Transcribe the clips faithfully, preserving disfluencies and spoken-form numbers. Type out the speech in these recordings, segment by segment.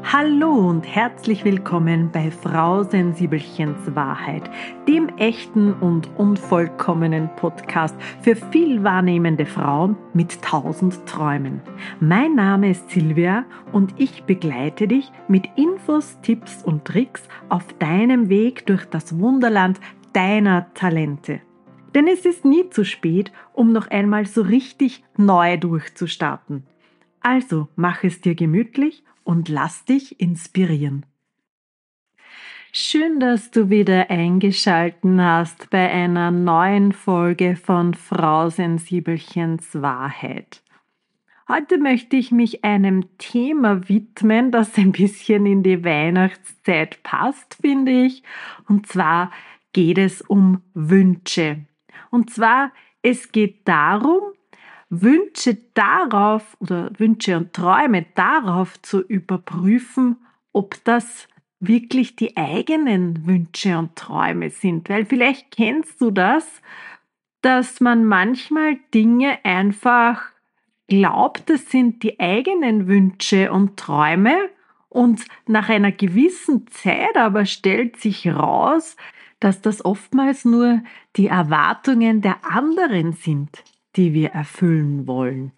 Hallo und herzlich willkommen bei Frau Sensibelchens Wahrheit, dem echten und unvollkommenen Podcast für viel wahrnehmende Frauen mit tausend Träumen. Mein Name ist Silvia und ich begleite dich mit Infos, Tipps und Tricks auf deinem Weg durch das Wunderland deiner Talente. Denn es ist nie zu spät, um noch einmal so richtig neu durchzustarten. Also mach es dir gemütlich und lass dich inspirieren. Schön, dass du wieder eingeschaltet hast bei einer neuen Folge von Frau Sensibelchens Wahrheit. Heute möchte ich mich einem Thema widmen, das ein bisschen in die Weihnachtszeit passt, finde ich. Und zwar geht es um Wünsche. Und zwar, es geht darum, Wünsche darauf oder Wünsche und Träume darauf zu überprüfen, ob das wirklich die eigenen Wünsche und Träume sind. Weil vielleicht kennst du das, dass man manchmal Dinge einfach glaubt, das sind die eigenen Wünsche und Träume und nach einer gewissen Zeit aber stellt sich raus, dass das oftmals nur die Erwartungen der anderen sind, die wir erfüllen wollen.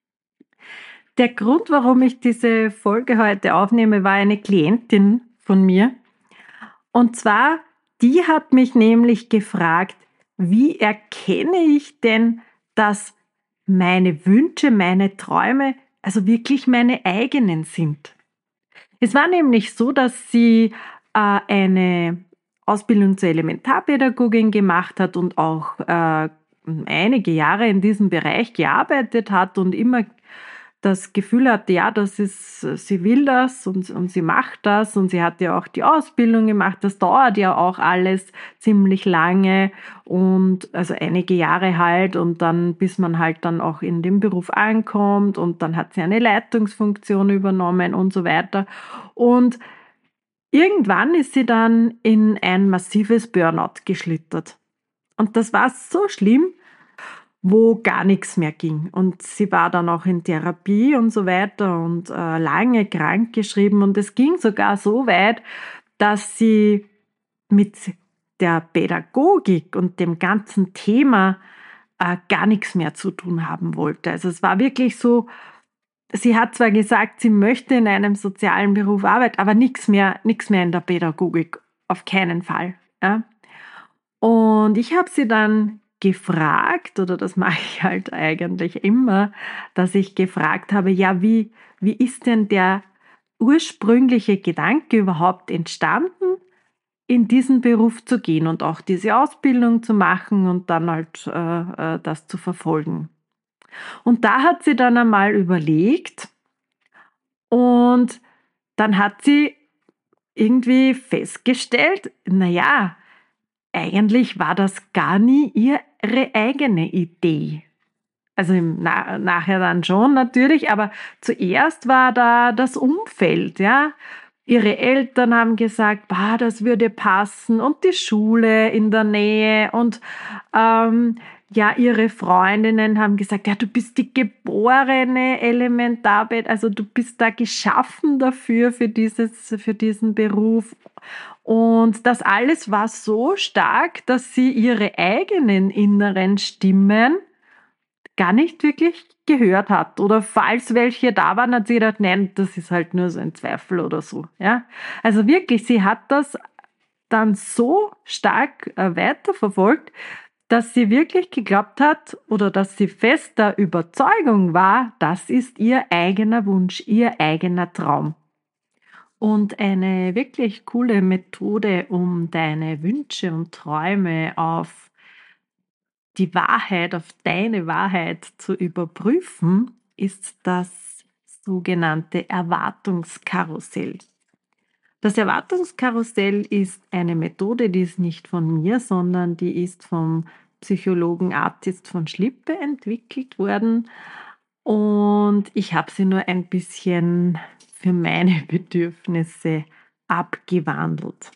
Der Grund, warum ich diese Folge heute aufnehme, war eine Klientin von mir. Und zwar, die hat mich nämlich gefragt, wie erkenne ich denn, dass meine Wünsche, meine Träume, also wirklich meine eigenen sind. Es war nämlich so, dass sie äh, eine Ausbildung zur Elementarpädagogin gemacht hat und auch äh, einige Jahre in diesem Bereich gearbeitet hat und immer das Gefühl hatte, ja, das ist, sie will das und, und sie macht das und sie hat ja auch die Ausbildung gemacht. Das dauert ja auch alles ziemlich lange und also einige Jahre halt und dann, bis man halt dann auch in dem Beruf ankommt und dann hat sie eine Leitungsfunktion übernommen und so weiter. Und irgendwann ist sie dann in ein massives Burnout geschlittert. Und das war so schlimm, wo gar nichts mehr ging. Und sie war dann auch in Therapie und so weiter und äh, lange krank geschrieben. Und es ging sogar so weit, dass sie mit der Pädagogik und dem ganzen Thema äh, gar nichts mehr zu tun haben wollte. Also es war wirklich so, sie hat zwar gesagt, sie möchte in einem sozialen Beruf arbeiten, aber nichts mehr, nichts mehr in der Pädagogik, auf keinen Fall. Ja. Und ich habe sie dann gefragt, oder das mache ich halt eigentlich immer, dass ich gefragt habe, ja, wie, wie ist denn der ursprüngliche Gedanke überhaupt entstanden, in diesen Beruf zu gehen und auch diese Ausbildung zu machen und dann halt äh, äh, das zu verfolgen. Und da hat sie dann einmal überlegt und dann hat sie irgendwie festgestellt, naja, eigentlich war das gar nie ihre eigene Idee. Also im Na- nachher dann schon natürlich, aber zuerst war da das Umfeld, ja. Ihre Eltern haben gesagt, bah, das würde passen und die Schule in der Nähe und ähm, ja, ihre Freundinnen haben gesagt, ja, du bist die geborene Elementarbeit, also du bist da geschaffen dafür, für dieses, für diesen Beruf. Und das alles war so stark, dass sie ihre eigenen inneren Stimmen gar nicht wirklich gehört hat. Oder falls welche da waren, hat sie gedacht, nein, das ist halt nur so ein Zweifel oder so. Ja? Also wirklich, sie hat das dann so stark äh, weiterverfolgt, dass sie wirklich geglaubt hat oder dass sie fest der Überzeugung war, das ist ihr eigener Wunsch, ihr eigener Traum. Und eine wirklich coole Methode, um deine Wünsche und Träume auf die Wahrheit, auf deine Wahrheit zu überprüfen, ist das sogenannte Erwartungskarussell. Das Erwartungskarussell ist eine Methode, die ist nicht von mir, sondern die ist vom Psychologen Artist von Schlippe entwickelt worden. Und ich habe sie nur ein bisschen für meine Bedürfnisse abgewandelt.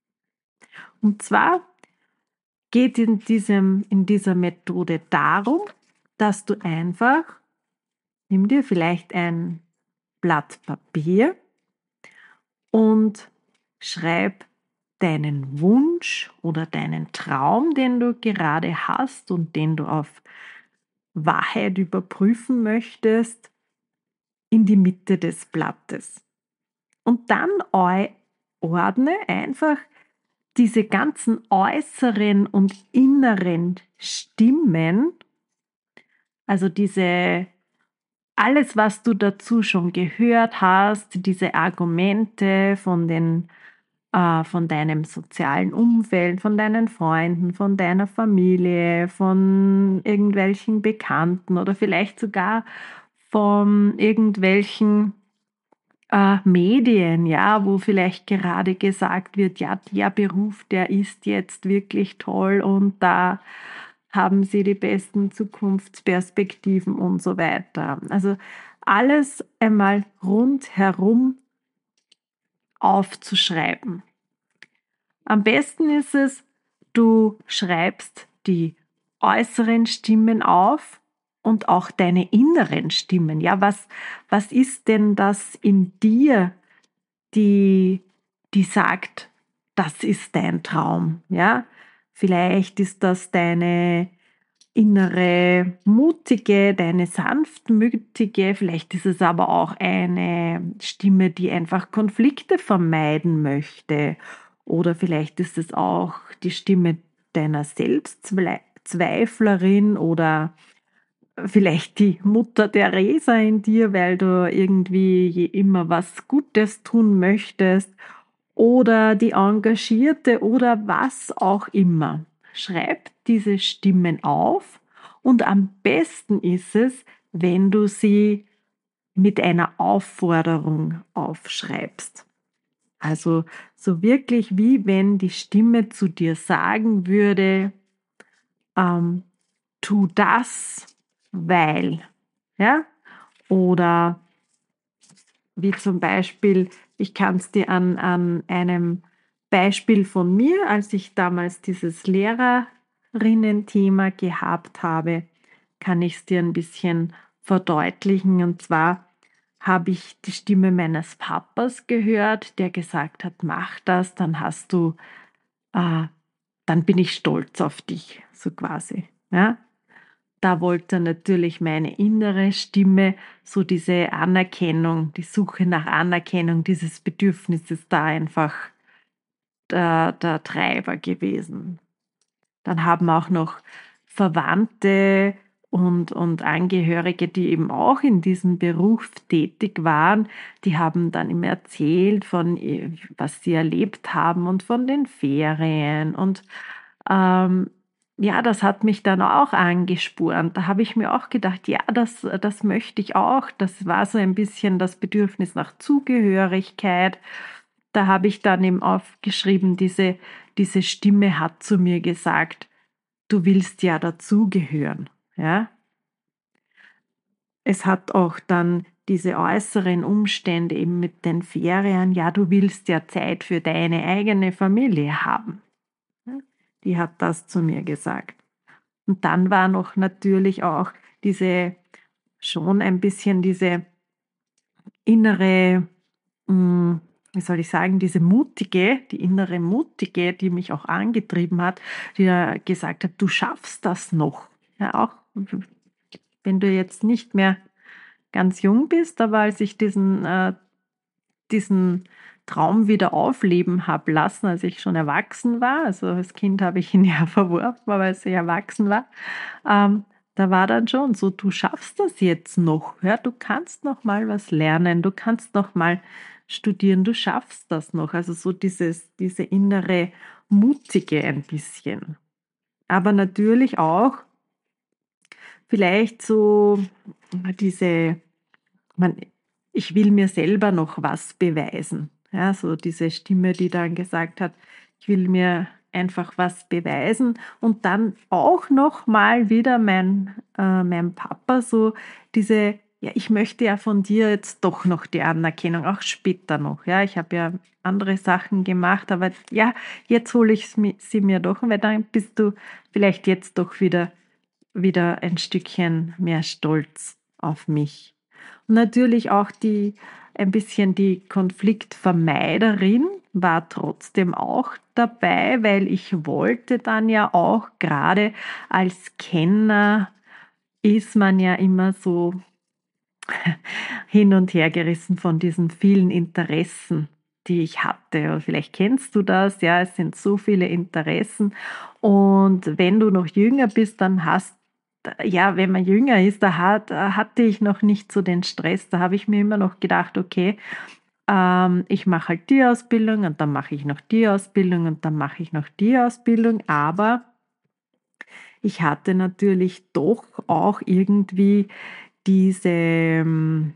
Und zwar geht in, diesem, in dieser Methode darum, dass du einfach, nimm dir vielleicht ein Blatt Papier und schreib deinen Wunsch oder deinen Traum, den du gerade hast und den du auf Wahrheit überprüfen möchtest, in die Mitte des Blattes. Und dann eu- ordne einfach diese ganzen äußeren und inneren Stimmen, also diese alles, was du dazu schon gehört hast, diese Argumente von den äh, von deinem sozialen Umfeld, von deinen Freunden, von deiner Familie, von irgendwelchen Bekannten oder vielleicht sogar von irgendwelchen äh, Medien, ja, wo vielleicht gerade gesagt wird, ja, der Beruf, der ist jetzt wirklich toll und da haben sie die besten Zukunftsperspektiven und so weiter. Also alles einmal rundherum aufzuschreiben. Am besten ist es, du schreibst die äußeren Stimmen auf und auch deine inneren Stimmen. Ja, was, was ist denn das in dir, die, die sagt, das ist dein Traum? Ja, vielleicht ist das deine innere Mutige, deine sanftmütige, vielleicht ist es aber auch eine Stimme, die einfach Konflikte vermeiden möchte. Oder vielleicht ist es auch die Stimme deiner Selbstzweiflerin oder vielleicht die Mutter Teresa in dir, weil du irgendwie je immer was Gutes tun möchtest oder die Engagierte oder was auch immer. Schreib diese Stimmen auf und am besten ist es, wenn du sie mit einer Aufforderung aufschreibst. Also so wirklich wie wenn die Stimme zu dir sagen würde, ähm, tu das, weil, ja, oder wie zum Beispiel, ich kann es dir an, an einem Beispiel von mir, als ich damals dieses Lehrerinnen-Thema gehabt habe, kann ich es dir ein bisschen verdeutlichen. Und zwar habe ich die Stimme meines Papas gehört, der gesagt hat, mach das, dann hast du, äh, dann bin ich stolz auf dich, so quasi. Ja? Da wollte natürlich meine innere Stimme so diese Anerkennung, die Suche nach Anerkennung dieses Bedürfnisses da einfach der, der Treiber gewesen. Dann haben auch noch Verwandte und, und Angehörige, die eben auch in diesem Beruf tätig waren, die haben dann immer erzählt von, äh, was sie erlebt haben und von den Ferien und ähm, ja, das hat mich dann auch angespornt. Da habe ich mir auch gedacht, ja, das, das möchte ich auch. Das war so ein bisschen das Bedürfnis nach Zugehörigkeit. Da habe ich dann eben aufgeschrieben, diese, diese Stimme hat zu mir gesagt, du willst ja dazugehören. Ja? Es hat auch dann diese äußeren Umstände eben mit den Ferien, ja, du willst ja Zeit für deine eigene Familie haben. Die hat das zu mir gesagt. Und dann war noch natürlich auch diese, schon ein bisschen diese innere, mh, wie soll ich sagen, diese mutige, die innere mutige, die mich auch angetrieben hat, die ja gesagt hat, du schaffst das noch. Ja, auch wenn du jetzt nicht mehr ganz jung bist, aber als ich diesen, äh, diesen Traum wieder aufleben habe lassen, als ich schon erwachsen war, also als Kind habe ich ihn ja verworfen, aber als ich erwachsen war, ähm, da war dann schon so, du schaffst das jetzt noch, ja, du kannst noch mal was lernen, du kannst noch mal studieren, du schaffst das noch. Also so dieses, diese innere Mutige ein bisschen. Aber natürlich auch vielleicht so diese, man, ich will mir selber noch was beweisen. Ja, so diese Stimme, die dann gesagt hat, ich will mir einfach was beweisen und dann auch noch mal wieder mein, äh, mein Papa so diese, ja, ich möchte ja von dir jetzt doch noch die Anerkennung, auch später noch. Ja, ich habe ja andere Sachen gemacht, aber ja, jetzt hole ich sie mir doch, weil dann bist du vielleicht jetzt doch wieder, wieder ein Stückchen mehr stolz auf mich. Und natürlich auch die ein bisschen die Konfliktvermeiderin war trotzdem auch dabei, weil ich wollte dann ja auch gerade als Kenner ist man ja immer so hin und her gerissen von diesen vielen Interessen, die ich hatte. Oder vielleicht kennst du das, ja, es sind so viele Interessen. Und wenn du noch jünger bist, dann hast ja, wenn man jünger ist, da hat, hatte ich noch nicht so den Stress. Da habe ich mir immer noch gedacht, okay, ähm, ich mache halt die Ausbildung und dann mache ich noch die Ausbildung und dann mache ich noch die Ausbildung. Aber ich hatte natürlich doch auch irgendwie diese ähm,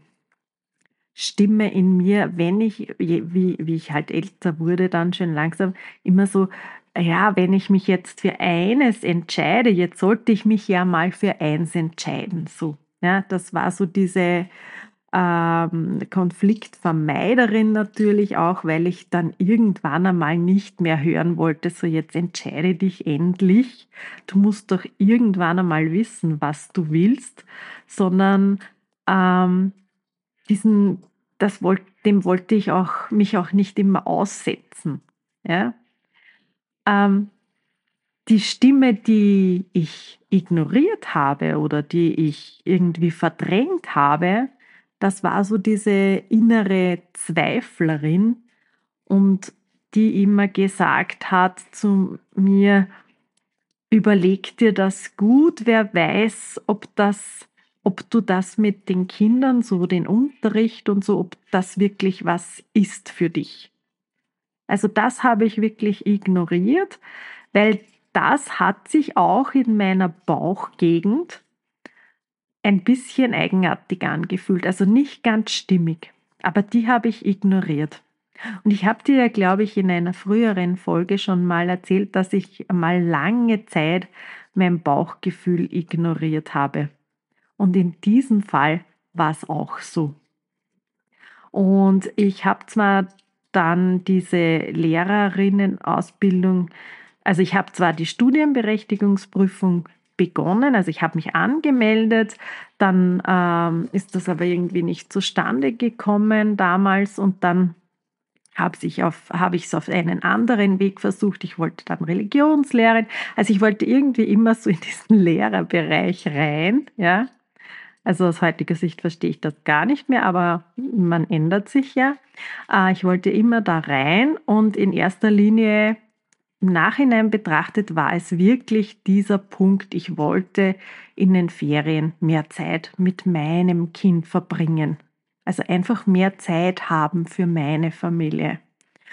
Stimme in mir, wenn ich, je- wie, wie ich halt älter wurde, dann schon langsam immer so, ja, wenn ich mich jetzt für eines entscheide, jetzt sollte ich mich ja mal für eins entscheiden. So, ja, das war so diese ähm, Konfliktvermeiderin natürlich auch, weil ich dann irgendwann einmal nicht mehr hören wollte, so jetzt entscheide dich endlich. Du musst doch irgendwann einmal wissen, was du willst, sondern ähm, diesen, das wollt, dem wollte ich auch, mich auch nicht immer aussetzen. Ja? Ähm, die Stimme, die ich ignoriert habe oder die ich irgendwie verdrängt habe, das war so diese innere Zweiflerin und die immer gesagt hat zu mir, überleg dir das gut, wer weiß, ob das, ob du das mit den Kindern, so den Unterricht und so, ob das wirklich was ist für dich. Also das habe ich wirklich ignoriert, weil das hat sich auch in meiner Bauchgegend ein bisschen eigenartig angefühlt, also nicht ganz stimmig, aber die habe ich ignoriert. Und ich habe dir ja, glaube ich, in einer früheren Folge schon mal erzählt, dass ich mal lange Zeit mein Bauchgefühl ignoriert habe. Und in diesem Fall war es auch so. Und ich habe zwar dann diese Lehrerinnenausbildung, also ich habe zwar die Studienberechtigungsprüfung begonnen, also ich habe mich angemeldet, dann ähm, ist das aber irgendwie nicht zustande gekommen damals und dann habe ich auf, habe ich es auf einen anderen Weg versucht. Ich wollte dann Religionslehrerin. Also ich wollte irgendwie immer so in diesen Lehrerbereich rein, ja. Also aus heutiger Sicht verstehe ich das gar nicht mehr, aber man ändert sich ja. Äh, Ich wollte immer da rein und in erster Linie im Nachhinein betrachtet war es wirklich dieser Punkt, ich wollte in den Ferien mehr Zeit mit meinem Kind verbringen. Also einfach mehr Zeit haben für meine Familie.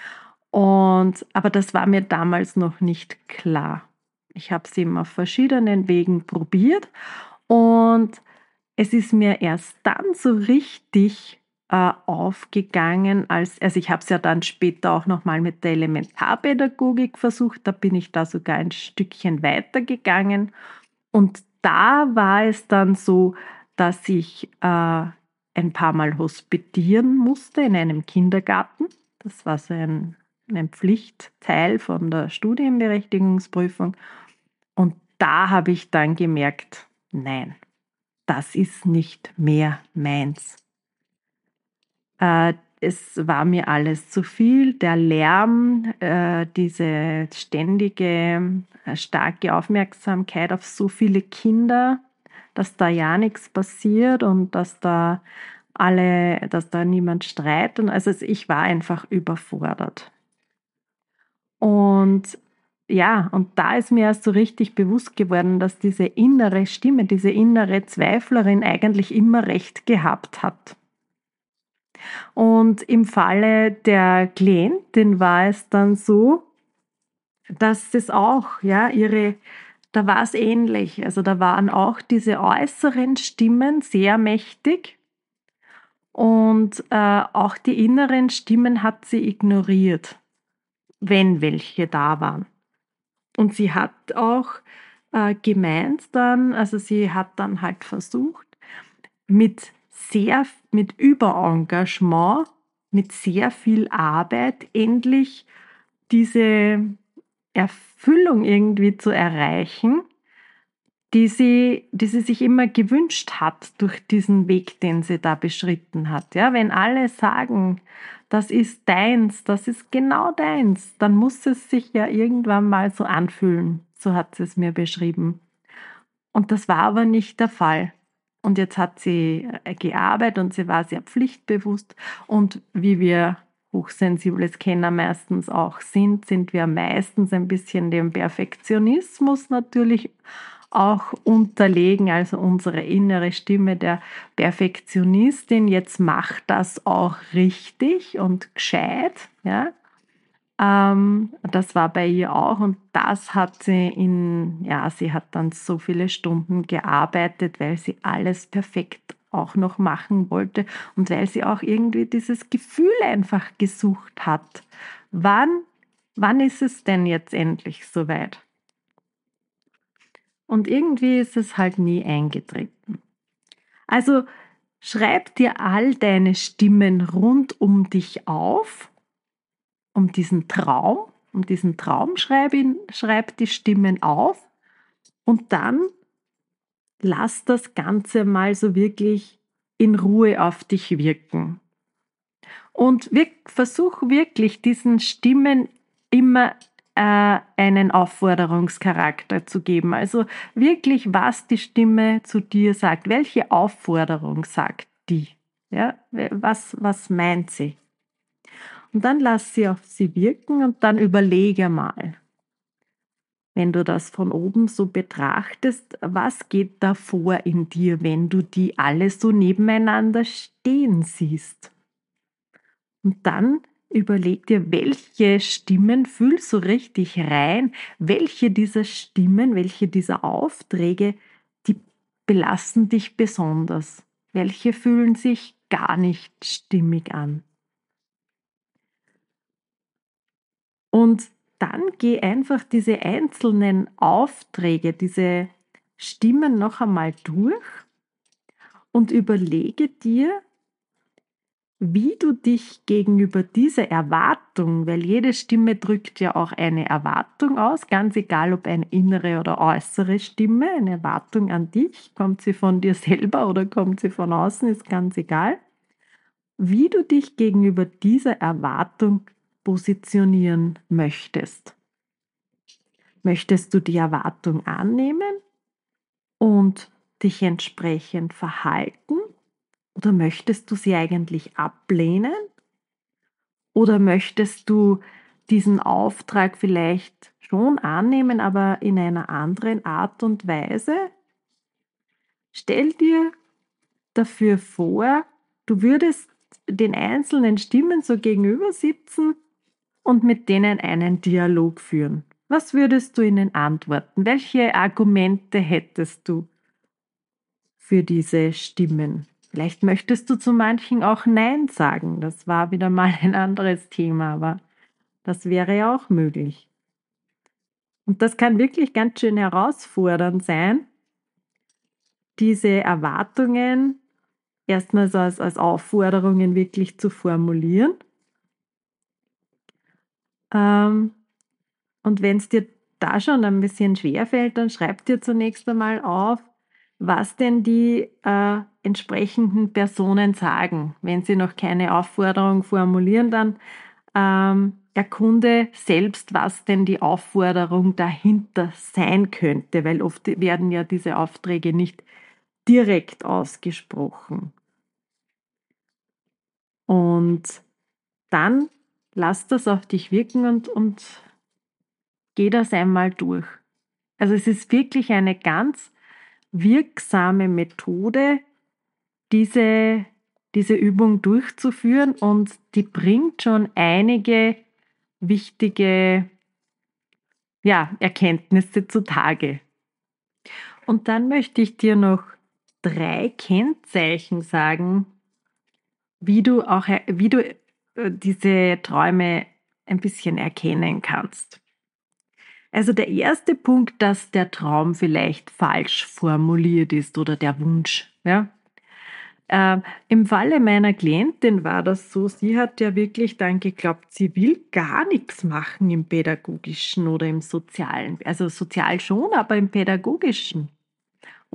Und, aber das war mir damals noch nicht klar. Ich habe es eben auf verschiedenen Wegen probiert und es ist mir erst dann so richtig äh, aufgegangen, als, also ich habe es ja dann später auch nochmal mit der Elementarpädagogik versucht, da bin ich da sogar ein Stückchen weitergegangen und da war es dann so, dass ich äh, ein paar Mal hospitieren musste in einem Kindergarten. Das war so ein, ein Pflichtteil von der Studienberechtigungsprüfung. Und da habe ich dann gemerkt, nein, das ist nicht mehr meins. Äh, Es war mir alles zu viel, der Lärm, äh, diese ständige, äh, starke Aufmerksamkeit auf so viele Kinder, dass da ja nichts passiert und dass da alle, dass da niemand streitet. Also ich war einfach überfordert. Und ja, und da ist mir erst so richtig bewusst geworden, dass diese innere Stimme, diese innere Zweiflerin eigentlich immer recht gehabt hat. Und im Falle der Klientin war es dann so, dass das auch, ja, ihre, da war es ähnlich. Also da waren auch diese äußeren Stimmen sehr mächtig und äh, auch die inneren Stimmen hat sie ignoriert, wenn welche da waren. Und sie hat auch äh, gemeint dann, also sie hat dann halt versucht, mit sehr, mit Überengagement, mit sehr viel Arbeit endlich diese Erfüllung irgendwie zu erreichen, die sie, die sie sich immer gewünscht hat durch diesen Weg, den sie da beschritten hat. Ja, wenn alle sagen, das ist deins, das ist genau deins, dann muss es sich ja irgendwann mal so anfühlen. So hat sie es mir beschrieben. Und das war aber nicht der Fall. Und jetzt hat sie äh, gearbeitet und sie war sehr pflichtbewusst. Und wie wir hochsensible Scanner meistens auch sind, sind wir meistens ein bisschen dem Perfektionismus natürlich auch unterlegen, also unsere innere Stimme der Perfektionistin. Jetzt macht das auch richtig und gescheit, ja. Ähm, das war bei ihr auch und das hat sie in, ja, sie hat dann so viele Stunden gearbeitet, weil sie alles perfekt auch noch machen wollte und weil sie auch irgendwie dieses Gefühl einfach gesucht hat. Wann, wann ist es denn jetzt endlich soweit? Und irgendwie ist es halt nie eingetreten. Also schreib dir all deine Stimmen rund um dich auf, um diesen Traum, um diesen Traum schreib, ihn, schreib die Stimmen auf und dann lass das Ganze mal so wirklich in Ruhe auf dich wirken. Und wir, versuch wirklich diesen Stimmen immer äh, einen Aufforderungscharakter zu geben. Also wirklich, was die Stimme zu dir sagt. Welche Aufforderung sagt die? Ja, was, was meint sie? Und dann lass sie auf sie wirken und dann überlege mal, wenn du das von oben so betrachtest, was geht da vor in dir, wenn du die alle so nebeneinander stehen siehst? Und dann überleg dir, welche Stimmen fühlst du richtig rein, welche dieser Stimmen, welche dieser Aufträge, die belasten dich besonders, welche fühlen sich gar nicht stimmig an. Und dann geh einfach diese einzelnen Aufträge, diese Stimmen noch einmal durch und überlege dir, wie du dich gegenüber dieser Erwartung, weil jede Stimme drückt ja auch eine Erwartung aus, ganz egal ob eine innere oder äußere Stimme, eine Erwartung an dich, kommt sie von dir selber oder kommt sie von außen, ist ganz egal, wie du dich gegenüber dieser Erwartung positionieren möchtest. Möchtest du die Erwartung annehmen und dich entsprechend verhalten? Oder möchtest du sie eigentlich ablehnen? Oder möchtest du diesen Auftrag vielleicht schon annehmen, aber in einer anderen Art und Weise? Stell dir dafür vor, du würdest den einzelnen Stimmen so gegenüber sitzen und mit denen einen Dialog führen. Was würdest du ihnen antworten? Welche Argumente hättest du für diese Stimmen? Vielleicht möchtest du zu manchen auch Nein sagen. Das war wieder mal ein anderes Thema, aber das wäre ja auch möglich. Und das kann wirklich ganz schön herausfordernd sein, diese Erwartungen erstmals als, als Aufforderungen wirklich zu formulieren. Ähm, und wenn es dir da schon ein bisschen schwerfällt, dann schreib dir zunächst einmal auf, was denn die äh, entsprechenden Personen sagen. Wenn sie noch keine Aufforderung formulieren, dann ähm, erkunde selbst, was denn die Aufforderung dahinter sein könnte, weil oft werden ja diese Aufträge nicht direkt ausgesprochen. Und dann lass das auf dich wirken und, und geh das einmal durch. Also es ist wirklich eine ganz wirksame Methode, diese, diese Übung durchzuführen und die bringt schon einige wichtige ja, Erkenntnisse zutage. Und dann möchte ich dir noch drei Kennzeichen sagen, wie du auch wie du äh, diese Träume ein bisschen erkennen kannst. Also der erste Punkt, dass der Traum vielleicht falsch formuliert ist oder der Wunsch. Ja? Äh, Im Falle meiner Klientin war das so, sie hat ja wirklich dann geglaubt, sie will gar nichts machen im Pädagogischen oder im Sozialen. Also sozial schon, aber im Pädagogischen.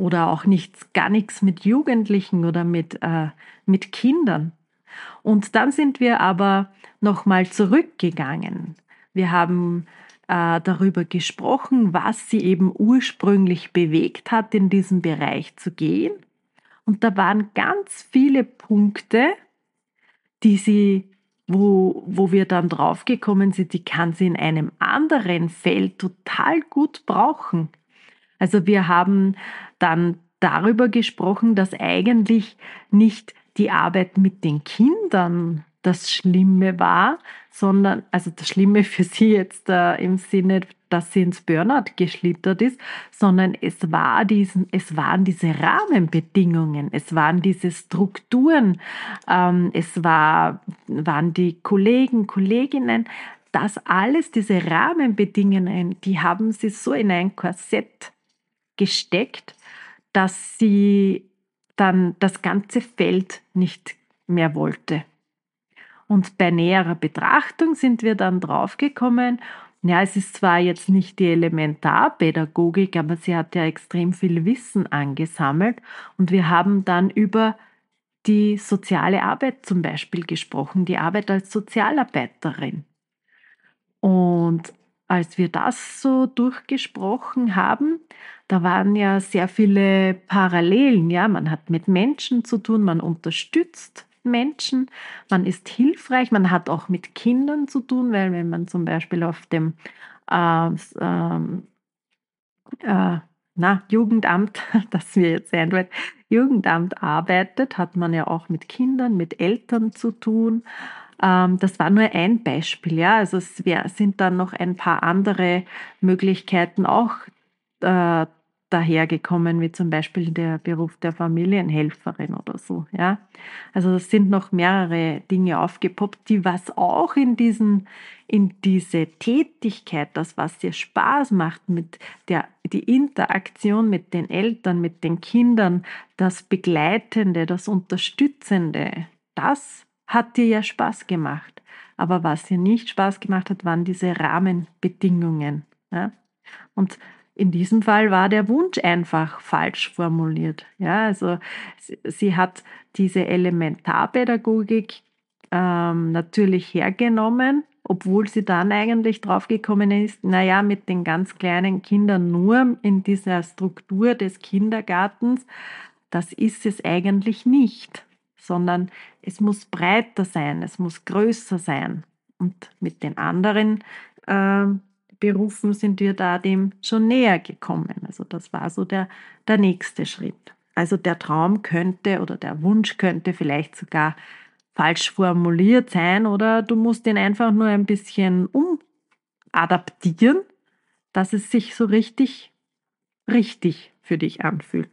oder auch nichts, gar nichts mit Jugendlichen oder mit, äh, mit Kindern. Und dann sind wir aber nochmal zurückgegangen. Wir haben äh, darüber gesprochen, was sie eben ursprünglich bewegt hat, in diesen Bereich zu gehen. Und da waren ganz viele Punkte, die sie, wo, wo wir dann draufgekommen sind, die kann sie in einem anderen Feld total gut brauchen. Also wir haben dann darüber gesprochen, dass eigentlich nicht die Arbeit mit den Kindern das Schlimme war, sondern, also das Schlimme für sie jetzt äh, im Sinne, dass sie ins Burnout geschlittert ist, sondern es war diesen, es waren diese Rahmenbedingungen, es waren diese Strukturen, ähm, es war, waren die Kollegen, Kolleginnen, das alles, diese Rahmenbedingungen, die haben sie so in ein Korsett gesteckt, dass sie dann das ganze Feld nicht mehr wollte. Und bei näherer Betrachtung sind wir dann draufgekommen, ja, es ist zwar jetzt nicht die Elementarpädagogik, aber sie hat ja extrem viel Wissen angesammelt und wir haben dann über die soziale Arbeit zum Beispiel gesprochen, die Arbeit als Sozialarbeiterin. Und als wir das so durchgesprochen haben, da waren ja sehr viele Parallelen. Ja, man hat mit Menschen zu tun, man unterstützt Menschen, man ist hilfreich, man hat auch mit Kindern zu tun, weil wenn man zum Beispiel auf dem äh, ähm, äh, na, Jugendamt, das wir jetzt sein wird, Jugendamt arbeitet, hat man ja auch mit Kindern, mit Eltern zu tun. Ähm, das war nur ein Beispiel, ja. Also es wär, sind dann noch ein paar andere Möglichkeiten auch äh, dahergekommen, wie zum Beispiel der Beruf der Familienhelferin oder so, ja. Also es sind noch mehrere Dinge aufgepoppt, die was auch in diesen, in diese Tätigkeit, das was dir Spaß macht, mit der, die Interaktion mit den Eltern, mit den Kindern, das Begleitende, das Unterstützende, das hat dir ja Spaß gemacht. Aber was dir nicht Spaß gemacht hat, waren diese Rahmenbedingungen. Ja? Und in diesem Fall war der Wunsch einfach falsch formuliert. Ja, also sie, sie hat diese Elementarpädagogik ähm, natürlich hergenommen, obwohl sie dann eigentlich draufgekommen ist, naja, mit den ganz kleinen Kindern nur in dieser Struktur des Kindergartens, das ist es eigentlich nicht, sondern es muss breiter sein, es muss größer sein. Und mit den anderen äh, Berufen sind wir da dem schon näher gekommen. Also das war so der, der nächste Schritt. Also der Traum könnte oder der Wunsch könnte vielleicht sogar falsch formuliert sein oder du musst ihn einfach nur ein bisschen umadaptieren, dass es sich so richtig, richtig für dich anfühlt.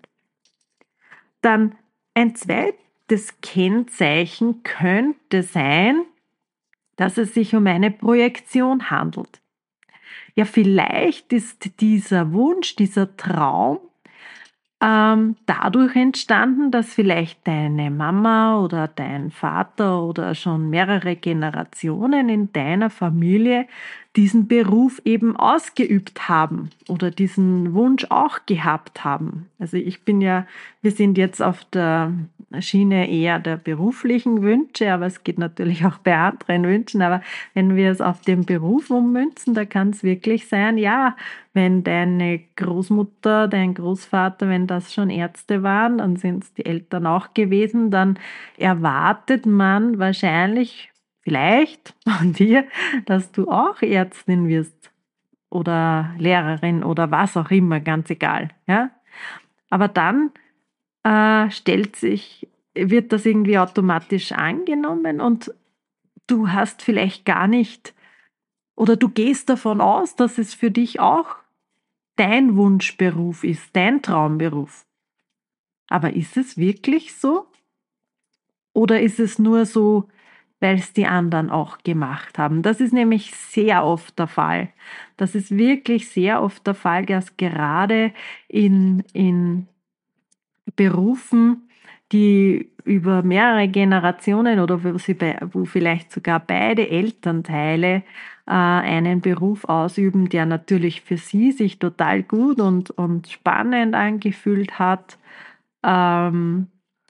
Dann ein zweites Kennzeichen könnte sein, dass es sich um eine Projektion handelt. Ja, vielleicht ist dieser Wunsch, dieser Traum ähm, dadurch entstanden, dass vielleicht deine Mama oder dein Vater oder schon mehrere Generationen in deiner Familie diesen Beruf eben ausgeübt haben oder diesen Wunsch auch gehabt haben. Also ich bin ja, wir sind jetzt auf der Schiene eher der beruflichen Wünsche, aber es geht natürlich auch bei anderen Wünschen. Aber wenn wir es auf den Beruf ummünzen, da kann es wirklich sein, ja, wenn deine Großmutter, dein Großvater, wenn das schon Ärzte waren, dann sind es die Eltern auch gewesen, dann erwartet man wahrscheinlich, vielleicht von dir, dass du auch Ärztin wirst oder Lehrerin oder was auch immer, ganz egal. Ja? Aber dann äh, stellt sich, wird das irgendwie automatisch angenommen und du hast vielleicht gar nicht oder du gehst davon aus, dass es für dich auch dein Wunschberuf ist, dein Traumberuf. Aber ist es wirklich so? Oder ist es nur so, weil es die anderen auch gemacht haben? Das ist nämlich sehr oft der Fall. Das ist wirklich sehr oft der Fall, dass gerade in, in Berufen, die über mehrere Generationen oder wo, sie bei, wo vielleicht sogar beide Elternteile äh, einen Beruf ausüben, der natürlich für sie sich total gut und, und spannend angefühlt hat, ähm,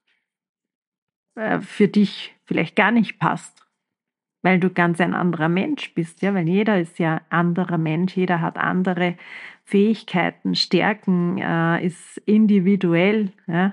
äh, für dich vielleicht gar nicht passt, weil du ganz ein anderer Mensch bist, ja, weil jeder ist ja anderer Mensch, jeder hat andere Fähigkeiten, Stärken, äh, ist individuell, ja.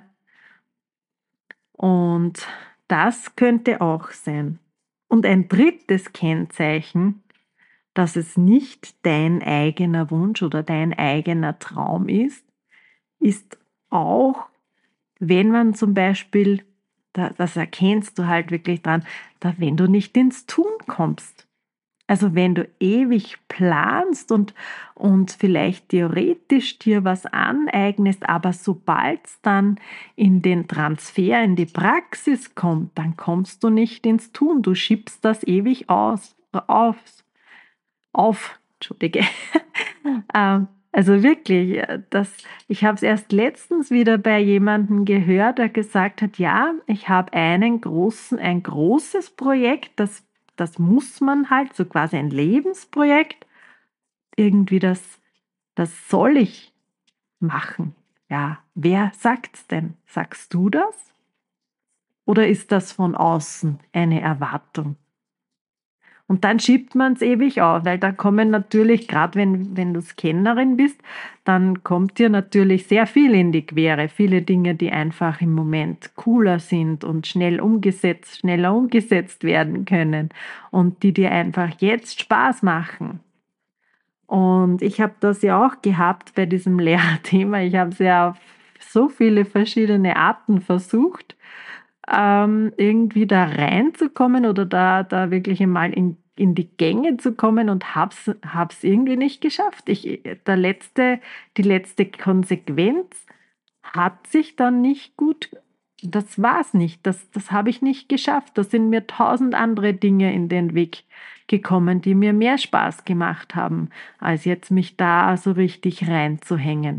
Und das könnte auch sein. Und ein drittes Kennzeichen, dass es nicht dein eigener Wunsch oder dein eigener Traum ist, ist auch, wenn man zum Beispiel, das erkennst du halt wirklich dran, da wenn du nicht ins Tun kommst. Also wenn du ewig planst und, und vielleicht theoretisch dir was aneignest, aber sobald es dann in den Transfer, in die Praxis kommt, dann kommst du nicht ins Tun. Du schiebst das ewig aus, auf, auf, Entschuldige. Ähm, Also wirklich, äh, das, ich habe es erst letztens wieder bei jemandem gehört, der gesagt hat, ja, ich habe einen großen, ein großes Projekt, das, das muss man halt, so quasi ein Lebensprojekt, irgendwie das, das soll ich machen. Ja, wer sagt's denn? Sagst du das? Oder ist das von außen eine Erwartung? Und dann schiebt man es ewig auf, weil da kommen natürlich, gerade wenn, wenn du Scannerin bist, dann kommt dir natürlich sehr viel in die Quere. Viele Dinge, die einfach im Moment cooler sind und schnell umgesetzt, schneller umgesetzt werden können und die dir einfach jetzt Spaß machen. Und ich habe das ja auch gehabt bei diesem Lehrthema. Ich habe es ja auf so viele verschiedene Arten versucht, ähm, irgendwie da reinzukommen oder da, da wirklich einmal in, in die Gänge zu kommen und hab's, hab's irgendwie nicht geschafft. Ich, der letzte, die letzte Konsequenz hat sich dann nicht gut, das war's nicht, das, das habe ich nicht geschafft. Da sind mir tausend andere Dinge in den Weg gekommen, die mir mehr Spaß gemacht haben, als jetzt mich da so richtig reinzuhängen.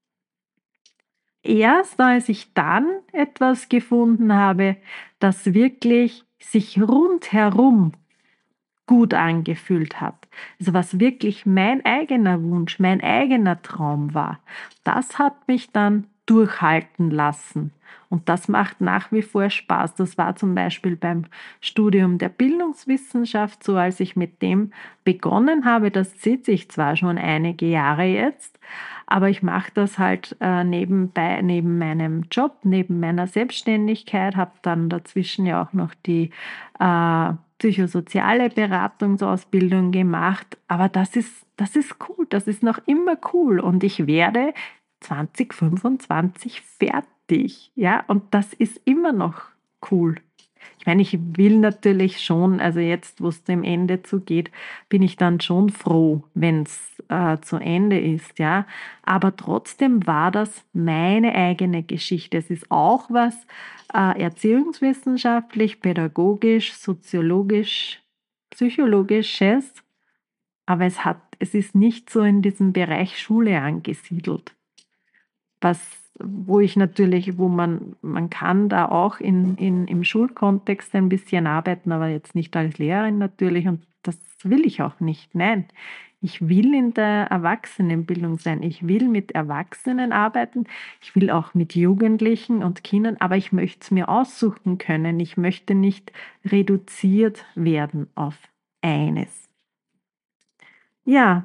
Erst als ich dann etwas gefunden habe, das wirklich sich rundherum gut angefühlt hat, also was wirklich mein eigener Wunsch, mein eigener Traum war, das hat mich dann durchhalten lassen. Und das macht nach wie vor Spaß. Das war zum Beispiel beim Studium der Bildungswissenschaft so, als ich mit dem begonnen habe. Das zieht sich zwar schon einige Jahre jetzt, aber ich mache das halt äh, nebenbei, neben meinem Job, neben meiner Selbstständigkeit, habe dann dazwischen ja auch noch die äh, psychosoziale Beratungsausbildung gemacht. Aber das ist, das ist cool, das ist noch immer cool und ich werde zwanzig fünfundzwanzig fertig, ja, und das ist immer noch cool. Ich meine, ich will natürlich schon, also jetzt, wo es dem Ende zugeht, bin ich dann schon froh, wenn es äh, zu Ende ist, ja. Aber trotzdem war das meine eigene Geschichte. Es ist auch was äh, erziehungswissenschaftlich, pädagogisch, soziologisch, psychologisches, aber es hat, es ist nicht so in diesem Bereich Schule angesiedelt, was, wo ich natürlich, wo man, man kann da auch in, in, im Schulkontext ein bisschen arbeiten, aber jetzt nicht als Lehrerin natürlich und das will ich auch nicht. Nein, ich will in der Erwachsenenbildung sein. Ich will mit Erwachsenen arbeiten. Ich will auch mit Jugendlichen und Kindern, aber ich möchte es mir aussuchen können. Ich möchte nicht reduziert werden auf eines. Ja,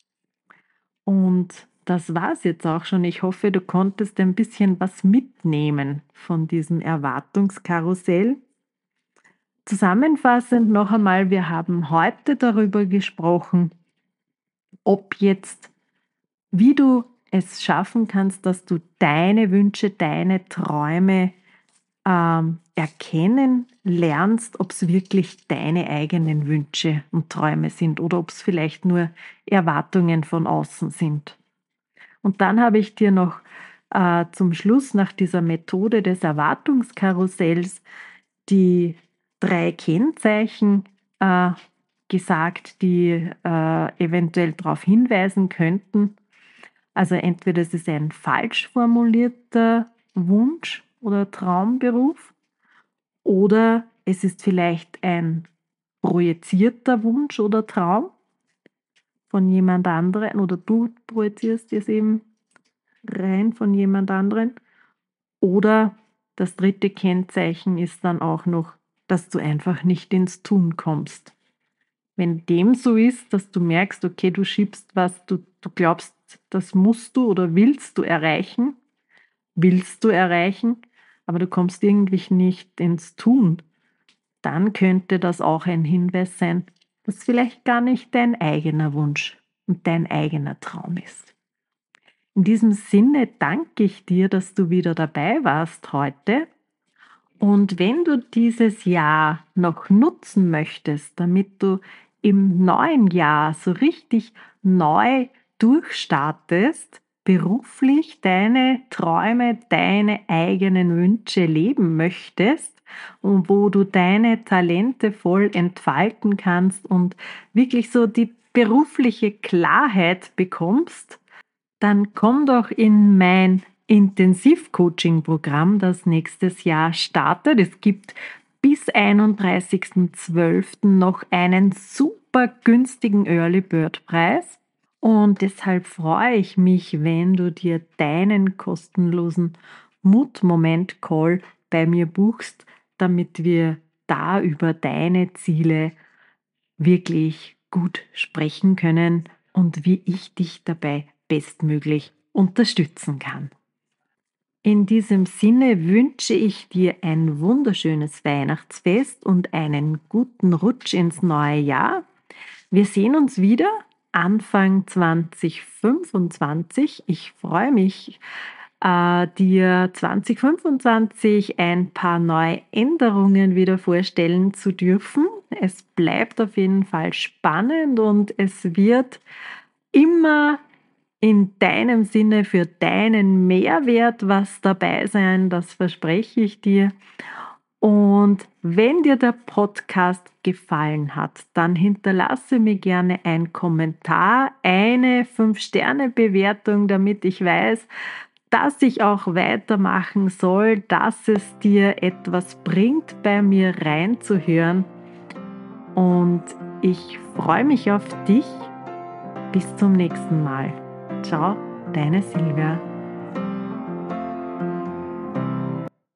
und das war's jetzt auch schon. Ich hoffe, du konntest ein bisschen was mitnehmen von diesem Erwartungskarussell. Zusammenfassend noch einmal, wir haben heute darüber gesprochen, ob jetzt, wie du es schaffen kannst, dass du deine Wünsche, deine Träume ähm, erkennen lernst, ob es wirklich deine eigenen Wünsche und Träume sind oder ob es vielleicht nur Erwartungen von außen sind. Und dann habe ich dir noch äh, zum Schluss nach dieser Methode des Erwartungskarussells die drei Kennzeichen äh, gesagt, die äh, eventuell darauf hinweisen könnten. Also entweder es ist ein falsch formulierter Wunsch oder Traumberuf. Oder es ist vielleicht ein projizierter Wunsch oder Traum von jemand anderen oder du projizierst es eben rein von jemand anderen. Oder das dritte Kennzeichen ist dann auch noch, dass du einfach nicht ins Tun kommst. Wenn dem so ist, dass du merkst, okay, du schiebst was, du, du glaubst, das musst du oder willst du erreichen, willst du erreichen, aber du kommst irgendwie nicht ins Tun, dann könnte das auch ein Hinweis sein, dass vielleicht gar nicht dein eigener Wunsch und dein eigener Traum ist. In diesem Sinne danke ich dir, dass du wieder dabei warst heute. Und wenn du dieses Jahr noch nutzen möchtest, damit du im neuen Jahr so richtig neu durchstartest, beruflich deine Träume, deine eigenen Wünsche leben möchtest und wo du deine Talente voll entfalten kannst und wirklich so die berufliche Klarheit bekommst, dann komm doch in mein Intensivcoaching-Programm, das nächstes Jahr startet. Es gibt bis einunddreißigsten zwölften noch einen super günstigen Early Bird Preis. Und deshalb freue ich mich, wenn du dir deinen kostenlosen Mut-Moment-Call bei mir buchst, damit wir da über deine Ziele wirklich gut sprechen können und wie ich dich dabei bestmöglich unterstützen kann. In diesem Sinne wünsche ich dir ein wunderschönes Weihnachtsfest und einen guten Rutsch ins neue Jahr. Wir sehen uns wieder Anfang zwanzig fünfundzwanzig. Ich freue mich, äh, dir zwanzig fünfundzwanzig ein paar neue Änderungen wieder vorstellen zu dürfen. Es bleibt auf jeden Fall spannend und es wird immer in deinem Sinne für deinen Mehrwert was dabei sein, das verspreche ich dir. Und wenn dir der Podcast gefallen hat, dann hinterlasse mir gerne einen Kommentar, eine fünf Sterne Bewertung, damit ich weiß, dass ich auch weitermachen soll, dass es dir etwas bringt, bei mir reinzuhören. Und ich freue mich auf dich. Bis zum nächsten Mal. Ciao, deine Silvia.